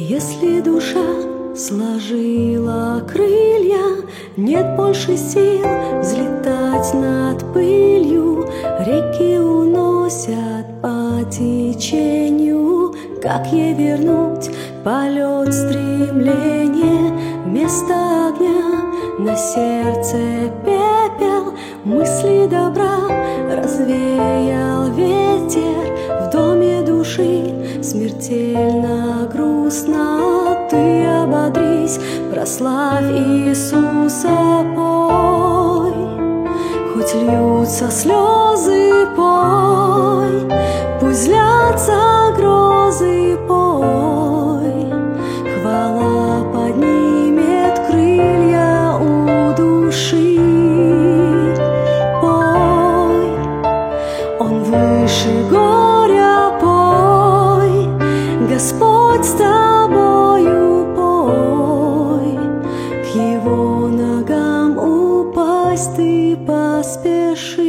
Если душа сложила крылья, нет больше сил взлетать над пылью. Реки уносят по течению. Как ей вернуть полет стремления? Вместо огня на сердце пепел. Мысли добра развеял ветер. В доме души смертельно грустно. Ты ободрись, прославь Иисуса, пой. Хоть льются слезы, пой. Пусть злятся грозы, пой. Хвала поднимет крылья у души. Пой, Он выше горя, пой. Господь с тобою, пой. К Его ногам упасть ты поспеши.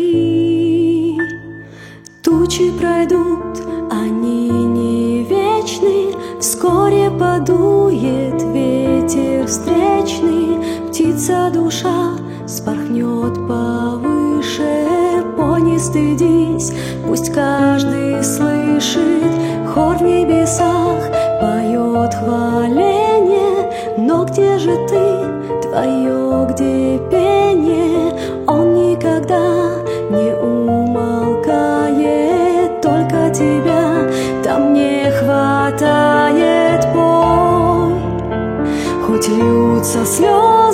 Тучи пройдут, они не вечны. Вскоре подует ветер встречный. Птица душа спорхнет повыше. Пой, не стыдись, пусть каждый слышит. Хор в небесах поет хваление. Но где же ты, твое где пение? Он никогда не умолкает. Только тебя там не хватает. Пой, хоть льются слезы,